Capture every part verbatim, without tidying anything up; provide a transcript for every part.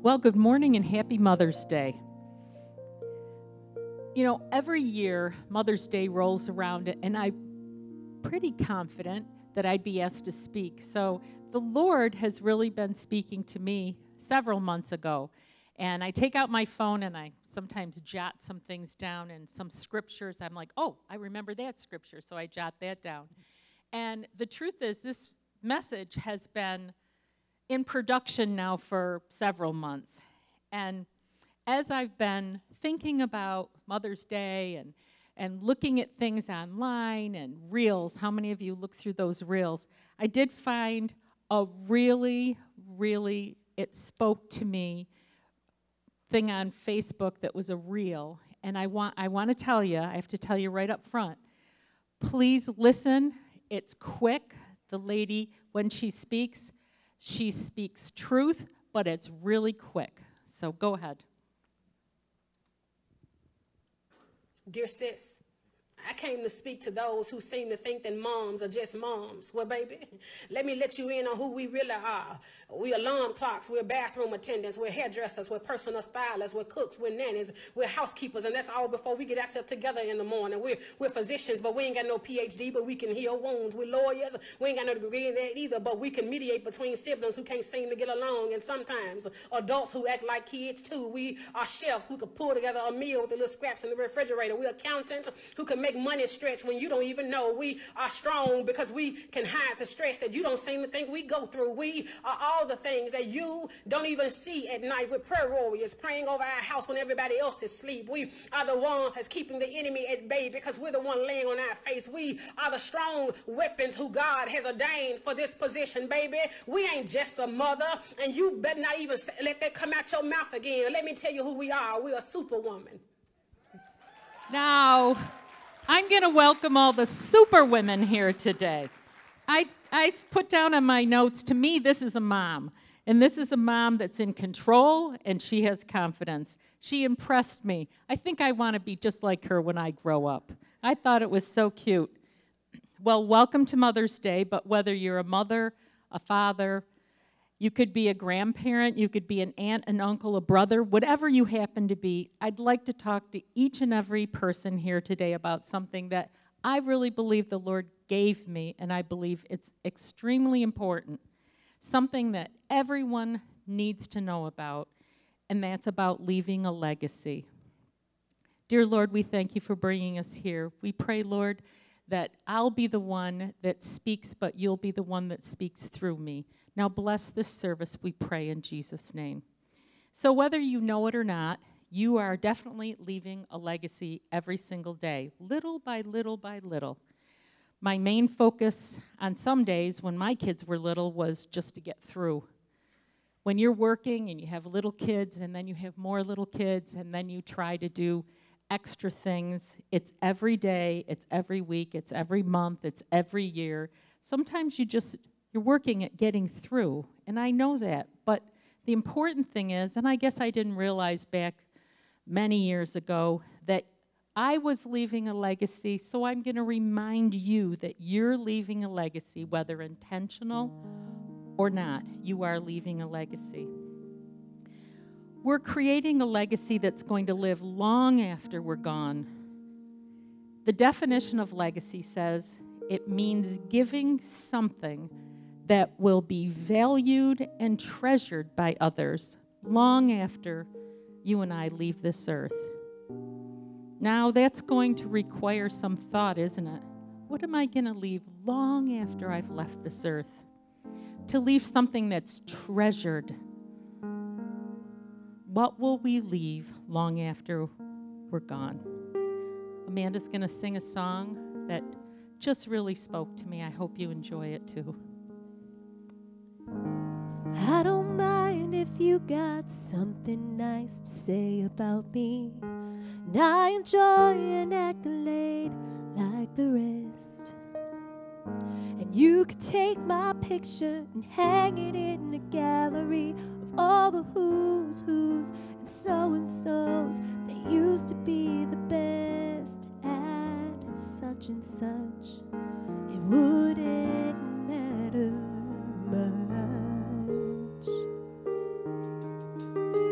Well, good morning and happy Mother's Day. You know, every year Mother's Day rolls around and I'm pretty confident that I'd be asked to speak. So the Lord has really been speaking to me several months ago. And I take out my phone and I sometimes jot some things down and some scriptures. I'm like, oh, I remember that scripture, so I jot that down. And the truth is, this message has been in production now for several months. And as I've been thinking about Mother's Day and, and looking at things online and reels, how many of you look through those reels? I did find a really, really, it spoke to me, thing on Facebook that was a reel. And I want, I want to tell you, I have to tell you right up front, please listen. It's quick. The lady, when she speaks, she speaks truth, but it's really quick. So go ahead. Dear sis, I came to speak to those who seem to think that moms are just moms. Well, baby, let me let you in on who we really are. We're alarm clocks, we're bathroom attendants, we're hairdressers, we're personal stylists, we're cooks, we're nannies, we're housekeepers, and that's all before we get ourselves together in the morning. We're, we're physicians, but we ain't got no P H D, but we can heal wounds. We're lawyers, we ain't got no degree in that either, but we can mediate between siblings who can't seem to get along, and sometimes adults who act like kids too. We are chefs who could pull together a meal with the little scraps in the refrigerator. We're accountants who can make money stretch when you don't even know. We are strong because we can hide the stress that you don't seem to think we go through. We are all the things that you don't even see at night. We're prayer warriors praying over our house when everybody else is asleep. We are the ones that's keeping the enemy at bay because we're the one laying on our face. We are the strong weapons who God has ordained for this position, baby. We ain't just a mother, and you better not even let that come out your mouth again. Let me tell you who we are. We're a superwoman. Now, I'm going to welcome all the super women here today. I, I put down on my notes, to me, this is a mom. And this is a mom that's in control, and she has confidence. She impressed me. I think I want to be just like her when I grow up. I thought it was so cute. Well, welcome to Mother's Day, but whether you're a mother, a father, you could be a grandparent, you could be an aunt, an uncle, a brother, whatever you happen to be, I'd like to talk to each and every person here today about something that I really believe the Lord gave me, and I believe it's extremely important, something that everyone needs to know about, and that's about leaving a legacy. Dear Lord, we thank you for bringing us here. We pray, Lord, that I'll be the one that speaks, but you'll be the one that speaks through me. Now bless this service, we pray in Jesus' name. So whether you know it or not, you are definitely leaving a legacy every single day, little by little by little. My main focus on some days when my kids were little was just to get through. When you're working and you have little kids and then you have more little kids and then you try to do extra things, it's every day, it's every week, it's every month, it's every year. Sometimes you just, you're working at getting through, and I know that, but the important thing is, and I guess I didn't realize back many years ago, that I was leaving a legacy, so I'm going to remind you that you're leaving a legacy, whether intentional or not. You are leaving a legacy. We're creating a legacy that's going to live long after we're gone. The definition of legacy says it means giving something that will be valued and treasured by others long after you and I leave this earth. Now, that's going to require some thought, isn't it? What am I going to leave long after I've left this earth? To leave something that's treasured. What will we leave long after we're gone? Amanda's going to sing a song that just really spoke to me. I hope you enjoy it too. I don't mind if you got something nice to say about me, and I enjoy an accolade like the rest. And you could take my picture and hang it in a gallery of all the who's who's and so-and-so's that used to be the best at such and such. It wouldn't matter much.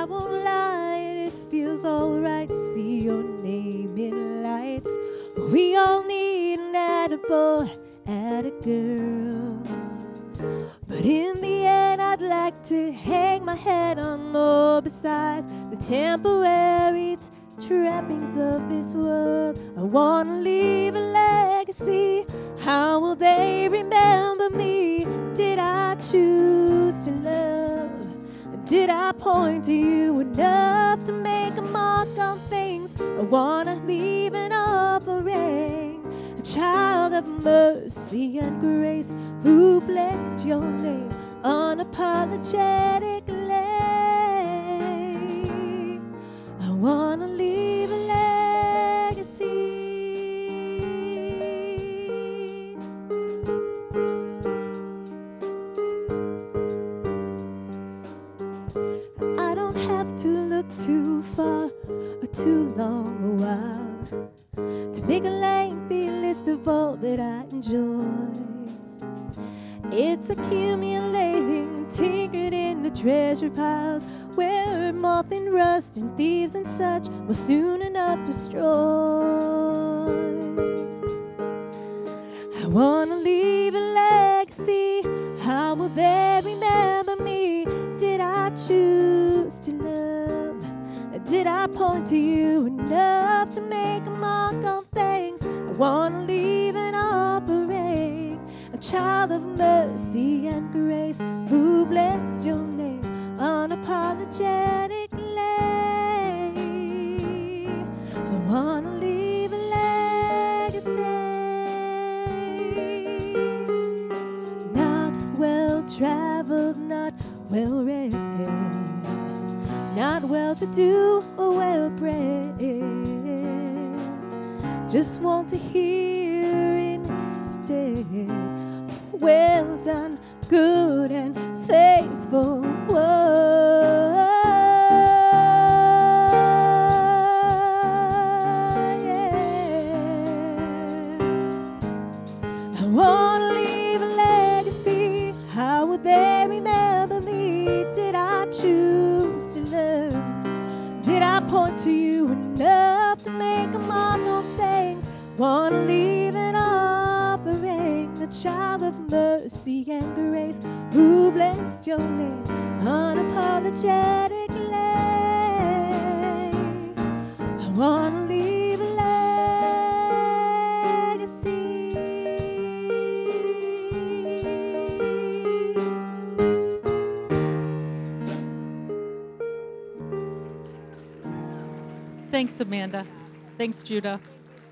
won't lie, it feels alright to see your name in lights. We all need an attaboy, atta girl. But in the end, I'd like to hang my head on more besides the temporary t- trappings of this world. I wanna leave a legacy. How will they remember me? Did I choose to love? Did I point to you enough to make a mark on things? I wanna leave an offering, a child of mercy and grace who blessed your name unapologetically. I wanna leave a legacy. I don't have to look too far or too long a while to make a lengthy list of all that I enjoy. It's accumulating, tinkered in the treasure piles where moth and rust and thieves and such will soon enough destroy. I wanna leave a legacy. How will they remember me? Did I choose to love? Did I point to you enough to make a mark on things? I wanna leave an offering, a child of mercy and grace who blessed your name unapologetically. I wanna leave a legacy. Not well traveled, not well read, not well to do or well bred. Just want to hear instead, well done, good and faithful word. Yeah. I wanna leave a legacy. How would they remember me? Did I choose to love? Did I point to you enough to make a mark on things? Wanna leave an offering, a child of mercy and grace who blessed your name unapologetically. I wanna leave a legacy. Thanks, Amanda. Thanks, Judah.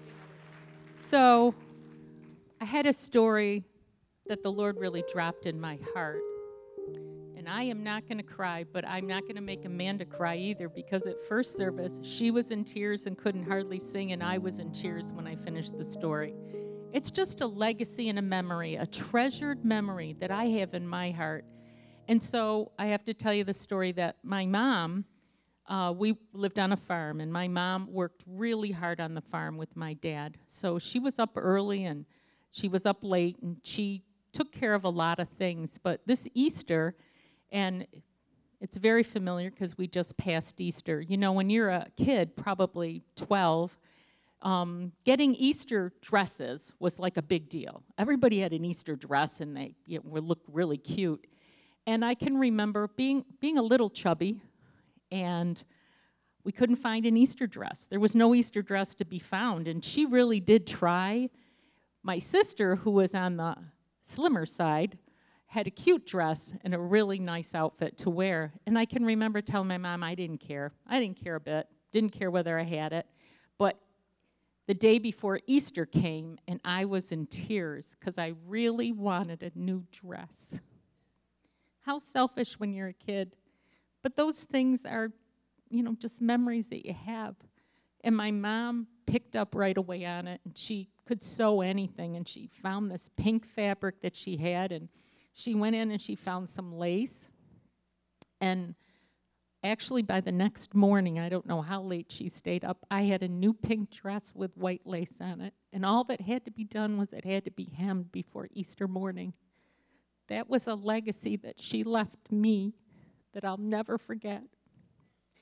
So, I had a story that the Lord really dropped in my heart. And I am not going to cry, but I'm not going to make Amanda cry either, because at first service, she was in tears and couldn't hardly sing, and I was in tears when I finished the story. It's just a legacy and a memory, a treasured memory that I have in my heart. And so I have to tell you the story that my mom, Uh, we lived on a farm, and my mom worked really hard on the farm with my dad. So she was up early, and she was up late, and she took care of a lot of things. But this Easter, and it's very familiar because we just passed Easter. You know, when you're a kid, probably twelve, um, getting Easter dresses was like a big deal. Everybody had an Easter dress, and they you know, looked really cute. And I can remember being being a little chubby, and we couldn't find an Easter dress. There was no Easter dress to be found, and she really did try. My sister, who was on the slimmer side, had a cute dress and a really nice outfit to wear. And I can remember telling my mom I didn't care. I didn't care a bit. Didn't care whether I had it. But the day before Easter came, and I was in tears because I really wanted a new dress. How selfish when you're a kid. But those things are, you know, just memories that you have. And my mom picked up right away on it, and she could sew anything, and she found this pink fabric that she had, and she went in and she found some lace. And actually by the next morning, I don't know how late she stayed up, I had a new pink dress with white lace on it. And all that had to be done was it had to be hemmed before Easter morning. That was a legacy that she left me that I'll never forget.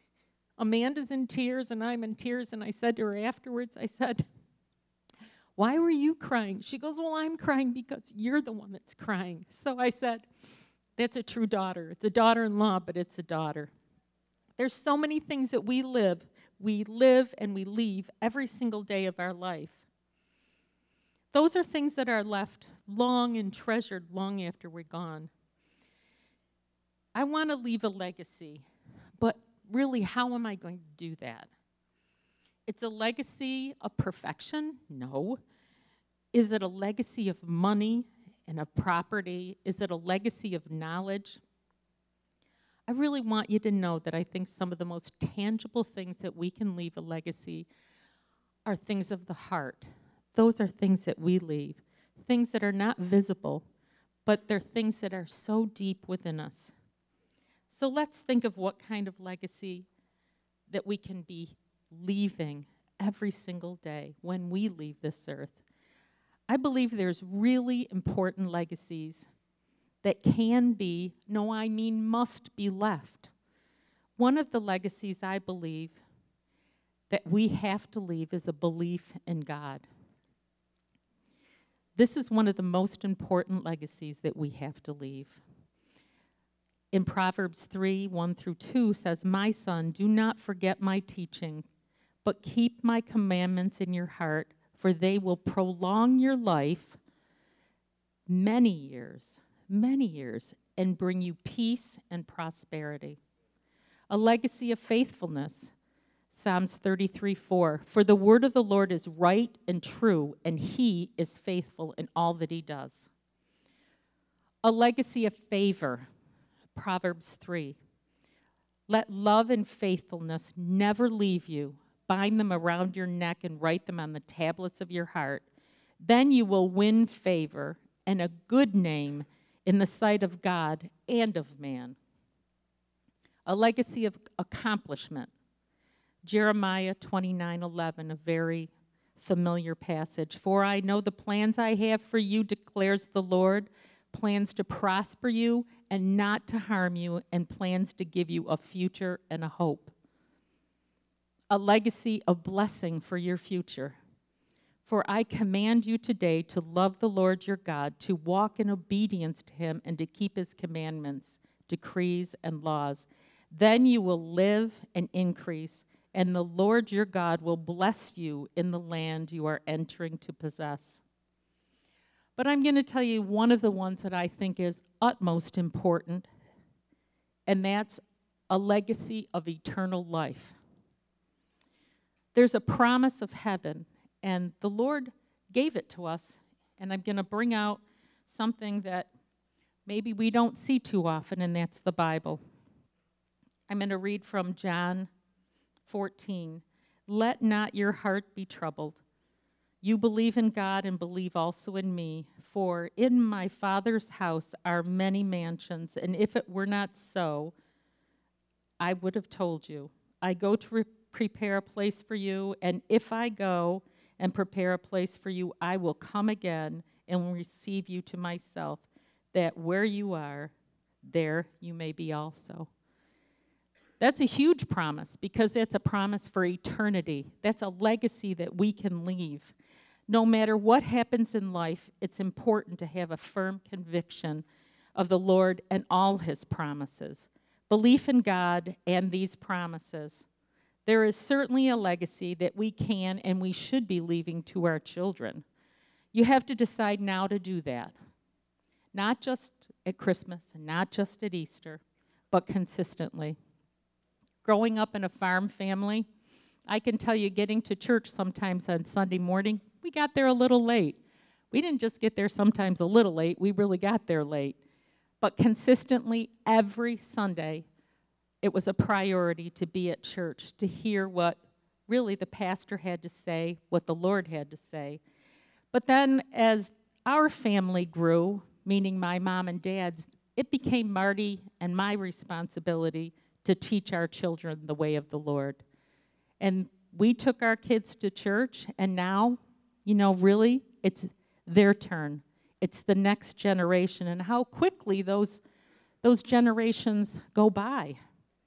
Amanda's in tears, and I'm in tears, and I said to her afterwards, I said, why were you crying? She goes, well, I'm crying because you're the one that's crying. So I said, that's a true daughter. It's a daughter-in-law, but it's a daughter. There's so many things that we live, we live and we leave every single day of our life. Those are things that are left long and treasured long after we're gone. I want to leave a legacy, but really, how am I going to do that? It's a legacy of perfection? No. Is it a legacy of money and of property? Is it a legacy of knowledge? I really want you to know that I think some of the most tangible things that we can leave a legacy are things of the heart. Those are things that we leave, things that are not visible, but they're things that are so deep within us. So let's think of what kind of legacy that we can be leaving every single day when we leave this earth. I believe there's really important legacies that can be, no, I mean must be left. One of the legacies I believe that we have to leave is a belief in God. This is one of the most important legacies that we have to leave. In Proverbs three, one through two says, my son, do not forget my teaching, but keep my commandments in your heart, for they will prolong your life many years, many years, and bring you peace and prosperity. A legacy of faithfulness. Psalms thirty-three, four, for the word of the Lord is right and true, and he is faithful in all that he does. A legacy of favor. Proverbs three, let love and faithfulness never leave you. Bind them around your neck and write them on the tablets of your heart. Then you will win favor and a good name in the sight of God and of man. A legacy of accomplishment. Jeremiah twenty-nine, eleven, a very familiar passage. For I know the plans I have for you, declares the Lord, plans to prosper you and not to harm you, and plans to give you a future and a hope. A legacy of blessing for your future. For I command you today to love the Lord your God, to walk in obedience to him, and to keep his commandments, decrees, and laws. Then you will live and increase, and the Lord your God will bless you in the land you are entering to possess. But I'm going to tell you one of the ones that I think is utmost important, and that's a legacy of eternal life. There's a promise of heaven, and the Lord gave it to us, and I'm going to bring out something that maybe we don't see too often, and that's the Bible. I'm going to read from John fourteen. Let not your heart be troubled. You believe in God and believe also in me, for in my Father's house are many mansions, and if it were not so, I would have told you. I go to re- prepare a place for you, and if I go and prepare a place for you, I will come again and will receive you to myself, that where you are, there you may be also. That's a huge promise, because that's a promise for eternity. That's a legacy that we can leave. No matter what happens in life, it's important to have a firm conviction of the Lord and all his promises. Belief in God and these promises. There is certainly a legacy that we can and we should be leaving to our children. You have to decide now to do that. Not just at Christmas and not just at Easter, but consistently. Growing up in a farm family, I can tell you getting to church sometimes on Sunday morning, we got there a little late. We didn't just get there sometimes a little late, we really got there late. But consistently, every Sunday, it was a priority to be at church, to hear what really the pastor had to say, what the Lord had to say. But then as our family grew, meaning my mom and dad's, it became Marty and my responsibility to teach our children the way of the Lord. And we took our kids to church, and now, you know, really, it's their turn. It's the next generation, and how quickly those, those generations go by.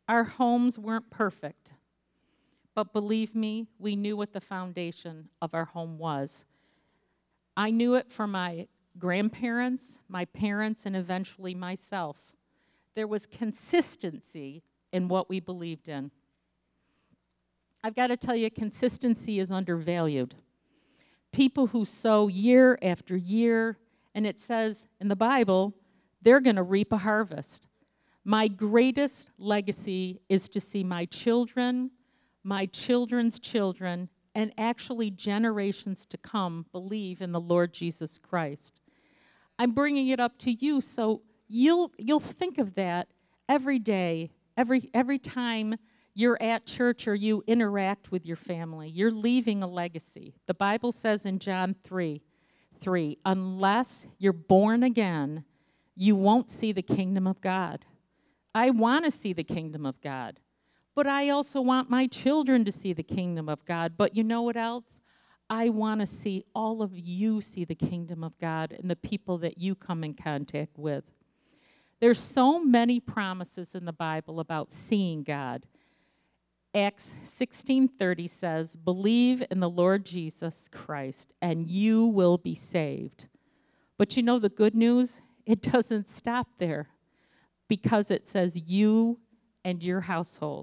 Our homes weren't perfect, but believe me, we knew what the foundation of our home was. I knew it for my grandparents, my parents, and eventually myself. There was consistency in what we believed in. I've got to tell you, consistency is undervalued. People who sow year after year, and it says in the Bible, they're going to reap a harvest. My greatest legacy is to see my children, my children's children, and actually generations to come believe in the Lord Jesus Christ. I'm bringing it up to you so you'll, you'll think of that every day, every, every time you're at church or you interact with your family. You're leaving a legacy. The Bible says in John three, three, unless you're born again, you won't see the kingdom of God. I want to see the kingdom of God, but I also want my children to see the kingdom of God. But you know what else? I want to see all of you see the kingdom of God and the people that you come in contact with. There's so many promises in the Bible about seeing God. Acts sixteen thirty says, believe in the Lord Jesus Christ and you will be saved. But you know the good news? It doesn't stop there because it says you and your household.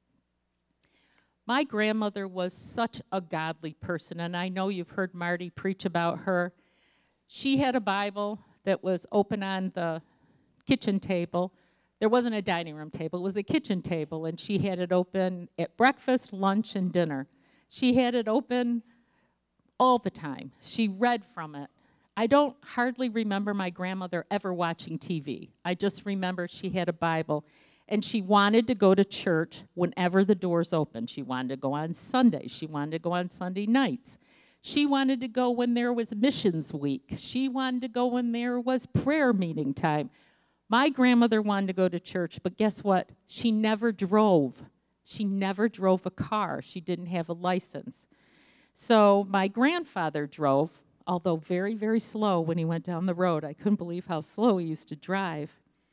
My grandmother was such a godly person, and I know you've heard Marty preach about her. She had a Bible that was open on the kitchen table. There wasn't a dining room table, it was a kitchen table, and she had it open at breakfast, lunch, and dinner. She had it open all the time. She read from it. I don't hardly remember my grandmother ever watching T V. I just remember she had a Bible, and she wanted to go to church whenever the doors opened. She wanted to go on Sundays. She wanted to go on Sunday nights. She wanted to go when there was missions week. She wanted to go when there was prayer meeting time. My grandmother wanted to go to church, but guess what? She never drove. She never drove a car. She didn't have a license. So my grandfather drove, although very, very slow when he went down the road. I couldn't believe how slow he used to drive.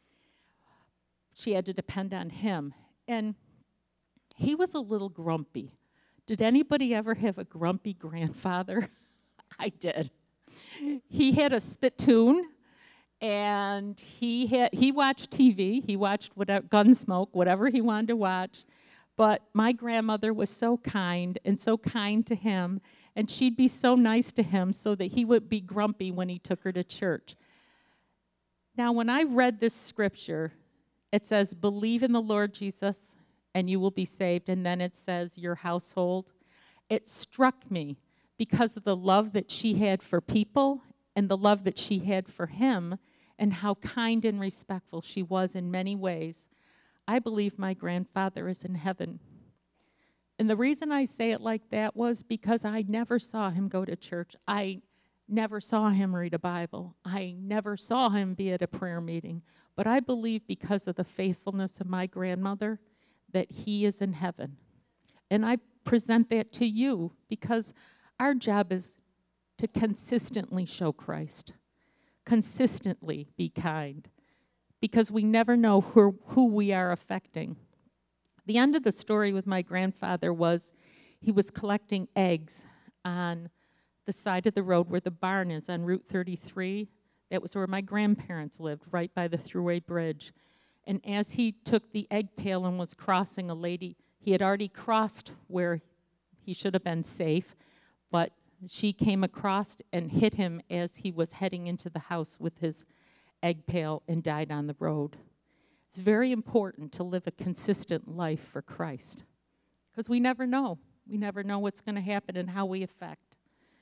She had to depend on him. And he was a little grumpy. Did anybody ever have a grumpy grandfather? I did. He had a spittoon. And he had, he watched T V, he watched whatever, Gunsmoke, whatever he wanted to watch. But my grandmother was so kind and so kind to him, and she'd be so nice to him so that he would be grumpy when he took her to church. Now, when I read this scripture, it says, believe in the Lord Jesus and you will be saved. And then it says, your household. It struck me because of the love that she had for people and the love that she had for him, and how kind and respectful she was in many ways. I believe my grandfather is in heaven. And the reason I say it like that was because I never saw him go to church. I never saw him read a Bible. I never saw him be at a prayer meeting. But I believe because of the faithfulness of my grandmother that he is in heaven. And I present that to you because our job is to consistently show Christ, consistently be kind, because we never know who, who we are affecting. The end of the story with my grandfather was he was collecting eggs on the side of the road where the barn is on Route thirty-three. That was where my grandparents lived, right by the Thruway Bridge. And as he took the egg pail and was crossing, a lady, he had already crossed where he should have been safe, but she came across and hit him as he was heading into the house with his egg pail and died on the road. It's very important to live a consistent life for Christ because we never know. We never know what's going to happen and how we affect.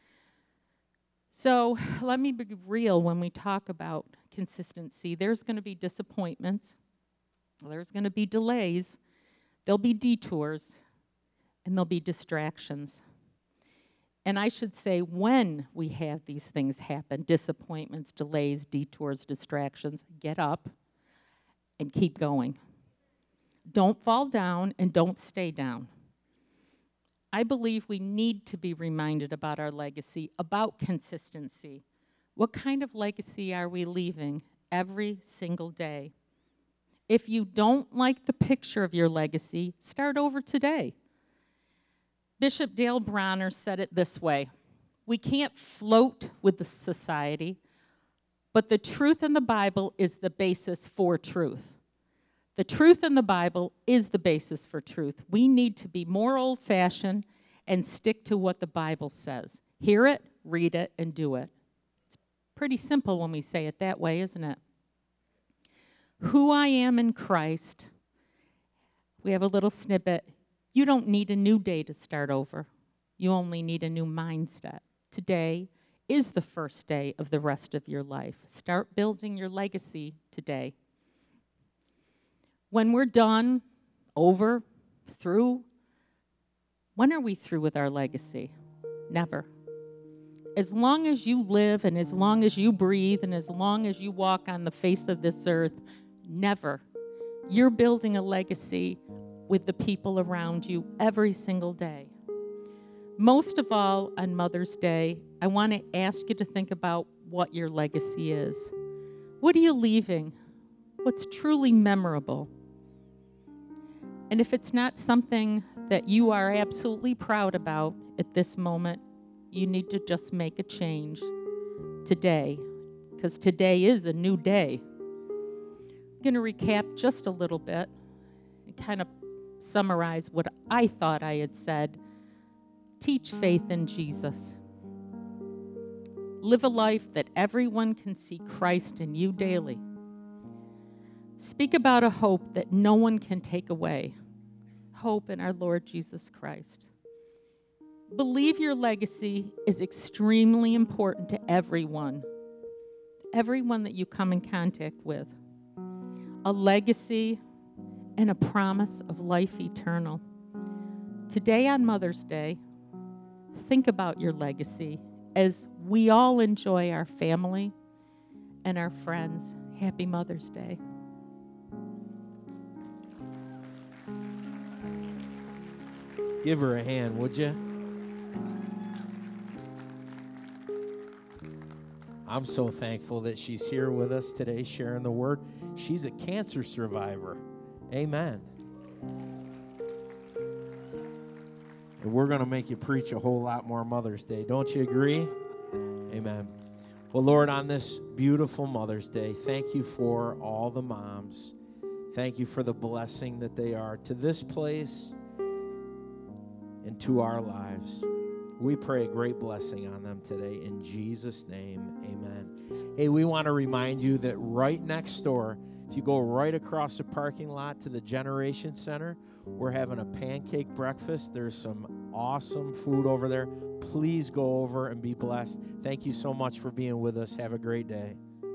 So let me be real when we talk about consistency. There's going to be disappointments. There's going to be delays. There'll be detours. And there'll be distractions. And I should say when we have these things happen, disappointments, delays, detours, distractions, get up and keep going. Don't fall down and don't stay down. I believe we need to be reminded about our legacy, about consistency. What kind of legacy are we leaving every single day? If you don't like the picture of your legacy, start over today. Bishop Dale Bronner said it this way: we can't float with the society, but the truth in the Bible is the basis for truth. The truth in the Bible is the basis for truth. We need to be more old-fashioned and stick to what the Bible says. Hear it, read it, and do it. It's pretty simple when we say it that way, isn't it? Who I am in Christ. We have a little snippet. You don't need a new day to start over. You only need a new mindset. Today is the first day of the rest of your life. Start building your legacy today. When we're done, over, through, when are we through with our legacy? Never. As long as you live and as long as you breathe and as long as you walk on the face of this earth, never. You're building a legacy with the people around you every single day. Most of all, on Mother's Day, I want to ask you to think about what your legacy is. What are you leaving? What's truly memorable? And if it's not something that you are absolutely proud about at this moment, you need to just make a change today, because today is a new day. I'm going to recap just a little bit and kind of summarize what I thought I had said. Teach faith in Jesus. Live a life that everyone can see Christ in you daily. Speak about a hope that no one can take away. Hope in our Lord Jesus Christ. Believe your legacy is extremely important to everyone. Everyone that you come in contact with. A legacy and a promise of life eternal. Today on Mother's Day, think about your legacy as we all enjoy our family and our friends. Happy Mother's Day. Give her a hand, would you? I'm so thankful that she's here with us today sharing the word. She's a cancer survivor. Amen. And we're going to make you preach a whole lot more Mother's Day. Don't you agree? Amen. Well, Lord, on this beautiful Mother's Day, thank you for all the moms. Thank you for the blessing that they are to this place and to our lives. We pray a great blessing on them today. In Jesus' name, amen. Hey, we want to remind you that right next door, if you go right across the parking lot to the Generation Center, we're having a pancake breakfast. There's some awesome food over there. Please go over and be blessed. Thank you so much for being with us. Have a great day.